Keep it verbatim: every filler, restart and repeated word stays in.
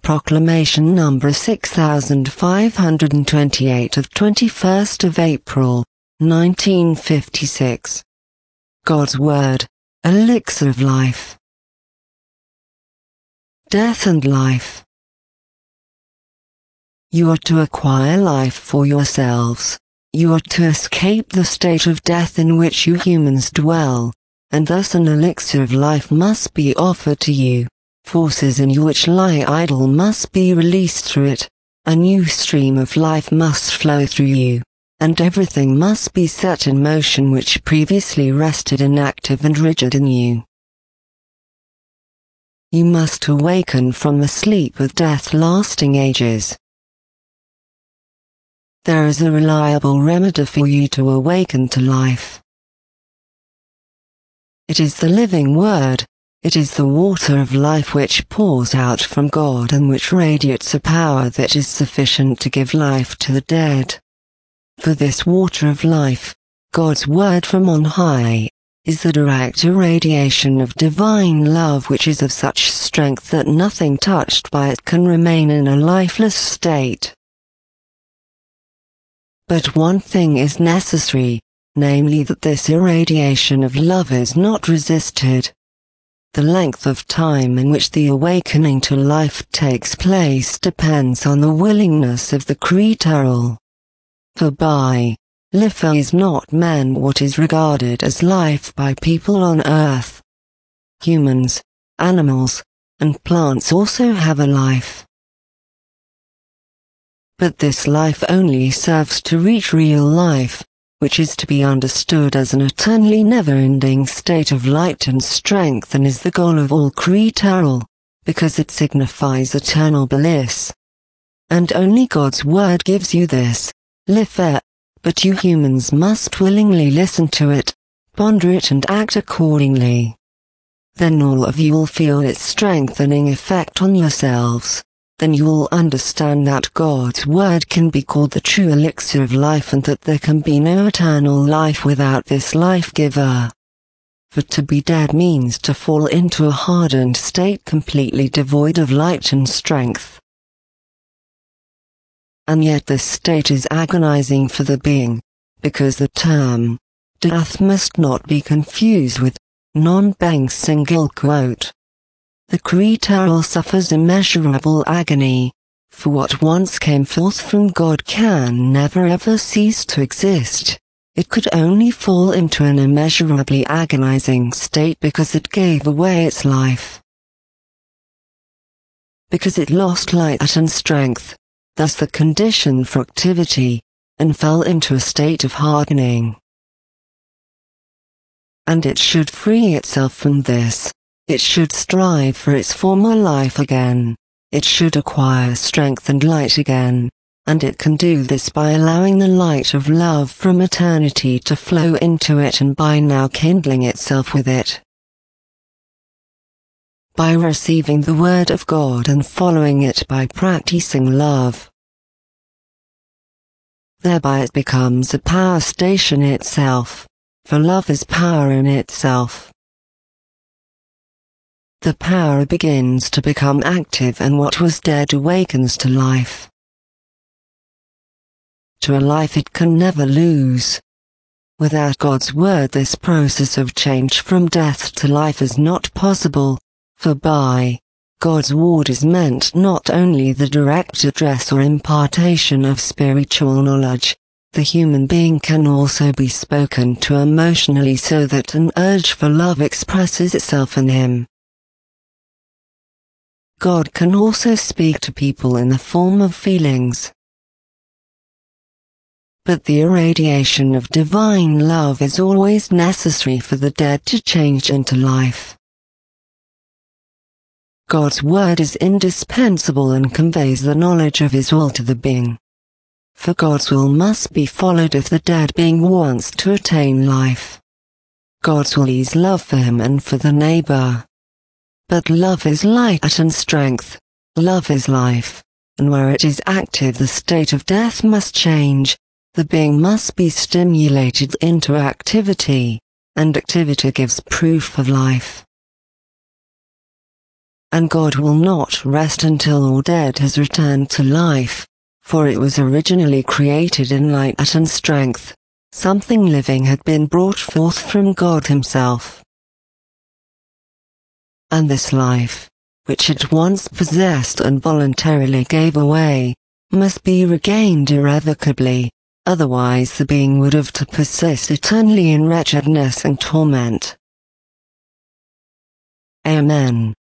Proclamation number six thousand five hundred twenty-eight of twenty-first of April, nineteen fifty-six. God's Word, Elixir of Life. Death and life. You are to acquire life for yourselves. You are to escape the state of death in which you humans dwell, and thus an elixir of life must be offered to you. Forces in you which lie idle must be released through it. A new stream of life must flow through you, and everything must be set in motion which previously rested inactive and rigid in you. You must awaken from the sleep of death lasting ages. There is a reliable remedy for you to awaken to life. It is the living Word. It is the water of life which pours out from God and which radiates a power that is sufficient to give life to the dead. For this water of life, God's Word from on high, is the direct irradiation of divine love which is of such strength that nothing touched by it can remain in a lifeless state. But one thing is necessary, namely that this irradiation of love is not resisted. The length of time in which the awakening to life takes place depends on the willingness of the creator. For by life is not meant what is regarded as life by people on earth. Humans, animals, and plants also have a life. But this life only serves to reach real life, which is to be understood as an eternally never-ending state of light and strength and is the goal of all creature, because it signifies eternal bliss. And only God's Word gives you this, life, but you humans must willingly listen to it, ponder it and act accordingly. Then all of you will feel its strengthening effect on yourselves. Then you will understand that God's Word can be called the true elixir of life and that there can be no eternal life without this life-giver. For to be dead means to fall into a hardened state completely devoid of light and strength. And yet this state is agonizing for the being, because the term death must not be confused with non-being single quote. The creator suffers immeasurable agony, for what once came forth from God can never ever cease to exist. It could only fall into an immeasurably agonizing state because it gave away its life. Because it lost light and strength, thus the condition for activity, and fell into a state of hardening. And it should free itself from this. It should strive for its former life again. It should acquire strength and light again, and it can do this by allowing the light of love from eternity to flow into it and by now kindling itself with it. By receiving the Word of God and following it by practicing love. Thereby it becomes a power station itself, for love is power in itself. The power begins to become active and what was dead awakens to life. To a life it can never lose. Without God's Word this process of change from death to life is not possible, for by God's Word is meant not only the direct address or impartation of spiritual knowledge, the human being can also be spoken to emotionally so that an urge for love expresses itself in him. God can also speak to people in the form of feelings. But the irradiation of divine love is always necessary for the dead to change into life. God's Word is indispensable and conveys the knowledge of His will to the being. For God's will must be followed if the dead being wants to attain life. God's will is love for him and for the neighbor. But love is light and strength, love is life, and where it is active the state of death must change, the being must be stimulated into activity, and activity gives proof of life. and God will not rest until all dead has returned to life, for it was originally created in light and strength. Something living had been brought forth from God himself. And this life, which it once possessed and voluntarily gave away, must be regained irrevocably, otherwise the being would have to persist eternally in wretchedness and torment. Amen.